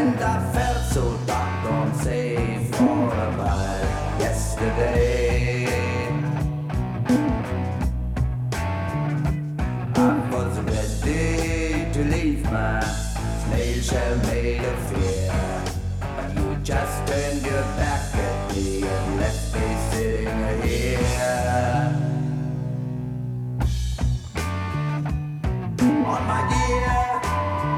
And I felt so doggone safe for a while yesterday. I was ready to leave my snail shell made of fear, but you just turned your back at me and left me sitting here.